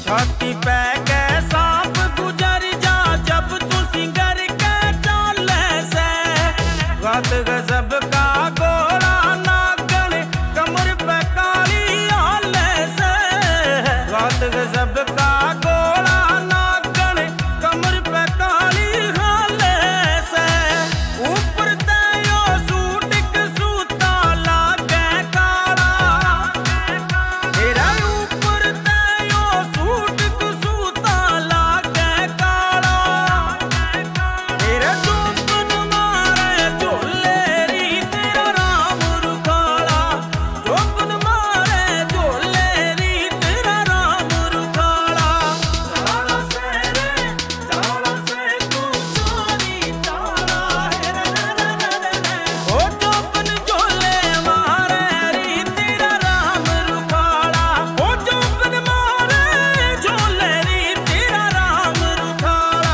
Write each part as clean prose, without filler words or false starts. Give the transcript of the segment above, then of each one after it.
छाती पे के सांप गुजर जा जब तू सिंगर के चाले से। गात गजब का गोरा नागन कमर पे काली आले से। गात गजब का गोरा नागन कमर पे काली हाले से। ऊपर तयो सूट सूता लागे काला। तेरा ऊपर तयो सूट सूता लागे काला। तेरा चौपन मारे झोले री तेरा राम रुखाला। चौपन मारे झोले री तेरा राम रुखाला। चाला से रे चाला से तू चोरी चाला है रे। ओ चौपन झोले मारे री तेरा राम रुखाला। ओ चौपन मारे झोले री तेरा राम रुखाला।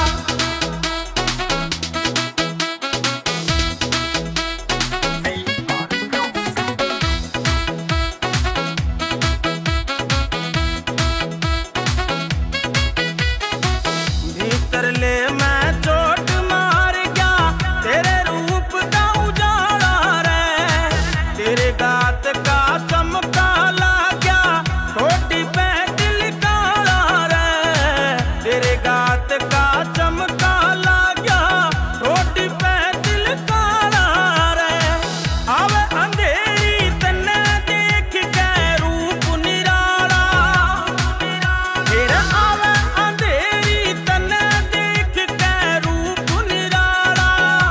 भीतर ले मैं चोट मार गया तेरे रूप का उजाला रे। तेरे गात का चमका ला गया ठोडी पे दिल काला रे। तेरे गात का चमका ला गया ठोडी पे दिल काला रे। आवे अंधेरी तन्ने देख के रूप निराला। तेरा आवे अंधेरी तन्ने देख के रूप निराला।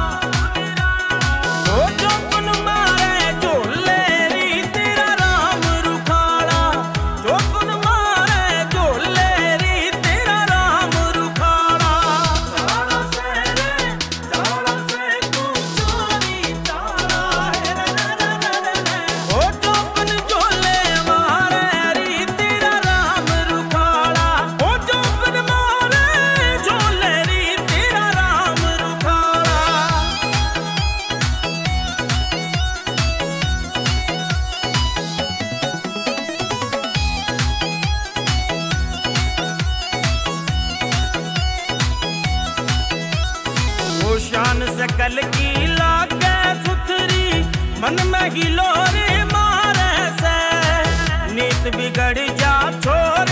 ओ चौपन मारे झोले री तेरा राम रुखाला। चौपन मारे झोले री तेरा राम रुखाला। चाला से रे चाला से तू चोरी चाला है रे। ओ चौपन झोले मारे री तेरा राम रुखाला। ओ चौपन मारे झोले री तेरा राम रुखाला। वो शान से कल की लागे सुथरी मन में हिलोरे मारे से। नीत बिगड़ जा छोरे